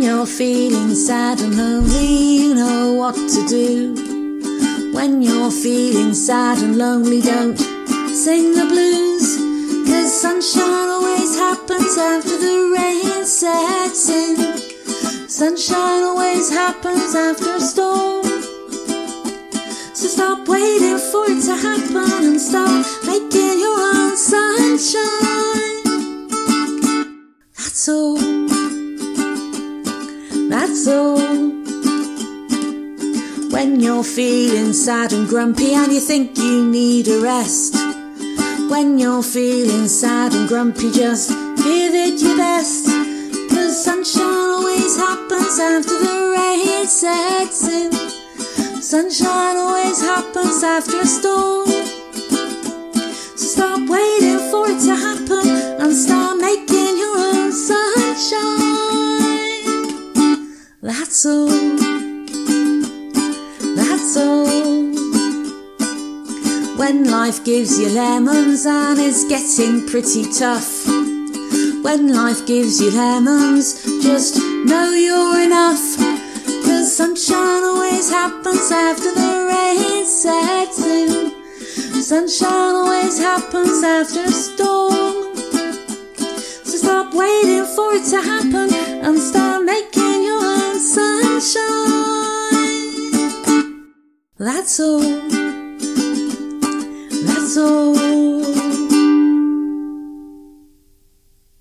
you're feeling sad and lonely, you know what to do. When you're feeling sad and lonely, don't sing the blues, 'cause sunshine always happens after the rain sets in. Sunshine always happens after a storm. So stop waiting for it to happen and start making your own sunshine. That's all. That's all. When you're feeling sad and grumpy and you think you need a rest, when you're feeling sad and grumpy, just give it your best, 'cause sunshine always happens after the rain sets in. Sunshine always happens after a storm. So stop waiting for it to happen and start making your own sunshine. That's all. That's all. When life gives you lemons and it's getting pretty tough, when life gives you lemons, just know you're enough, 'cause sunshine always happens after the rain sets in. Sunshine always happens after a storm. So stop waiting for it to happen and start making your own sunshine. That's all.